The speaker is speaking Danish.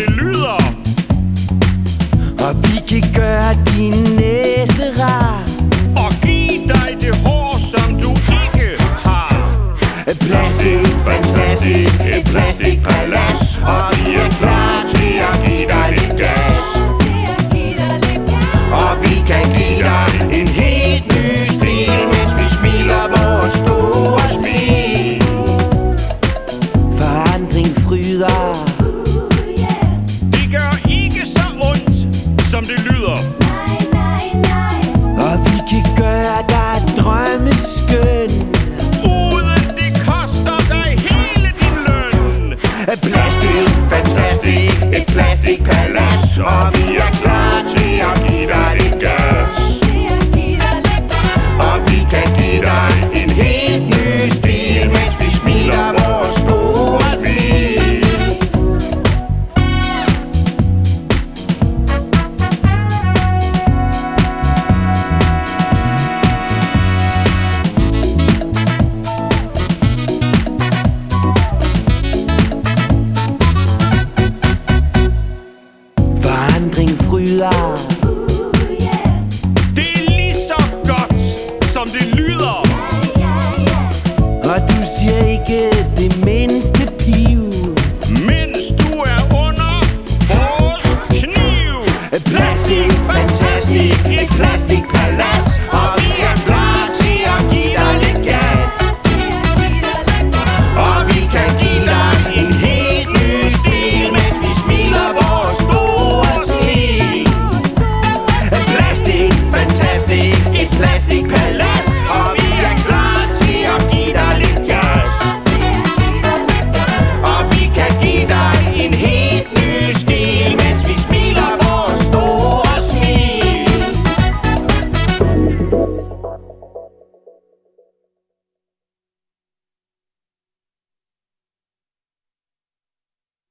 det lyder. Og vi kan gøre din næse rar Og giv dig det hår, som du ikke har. Plastik, fantastisk, et plastikpalads. Og vi er klar til at give dig lidt gas. Og vi kan give dig en helt ny stil, mens vi smiler vores store smil. Forandring fryder. Det gør ikke så ondt, som det lyder. Og vi kan gøre dig drømmeskøn. Uden det koster dig hele din løn. Plastik, fantastisk, et plastikpalads. Og vi er klar til at give dig lidt gas. Og vi kan give dig en helt ny stil, mens vi smiler vores store smil. Forandring fryder.